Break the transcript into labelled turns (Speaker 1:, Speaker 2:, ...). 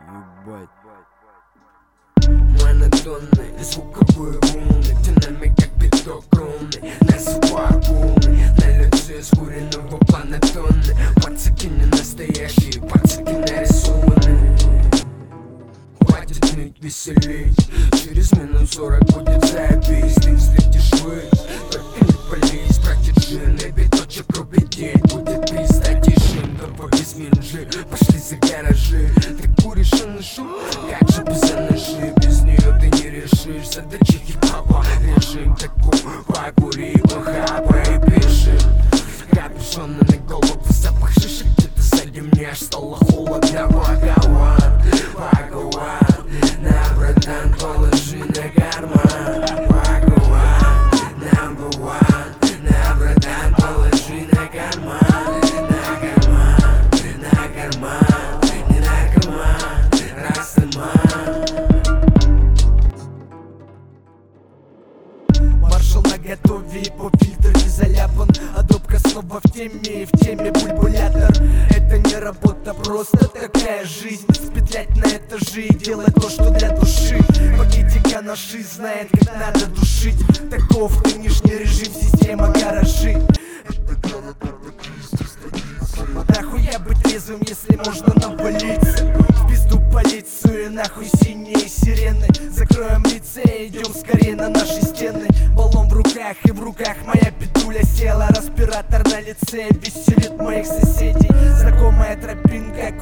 Speaker 1: Ебать.
Speaker 2: Монотонные звуковые волны, динамик как биток ровный. Называю волны, на лице скуренного планетоны. Пацаки не настоящие, пацаки нарисованы. Хватит ныть, веселей. Через минут 40 будет запись. Ты взлетишь ввысь, только не пались. Практически на биточек рубедей. Будет пизда тишин, тобой без минжи. Пошли за гаражи. Ты куришь и ношу, как же без ножи. Без нее ты не решишь задачи хип-хопа. Режим такой, покури, похапай и пиши. Капюшоны на голову, запах шишек. Где-то сзади мне аж стало холодно. Вагован, вагован, на братан положи на карман. Вагован, number one, на братан положи на карман. На карман, на карман, не на карман, Растаман. Маршал наготове и по фильтру не заляпан. А допка снова в теме, и в теме бульбулятор. Это не работа, просто такая жизнь. Спетлять на этаже и делать то, что для души. Пакетика наши знает, как надо душить. Таков нынешний режим, система гаражи. Нахуя быть трезвым, если можно навалиться? В пизду полицию, нахуй синие сирены. Закроем лице и идем скорее на наши стены. Баллон в руках, и в руках моя петуля села. Респиратор на лице веселит моих соседей. Знакомая тропинка,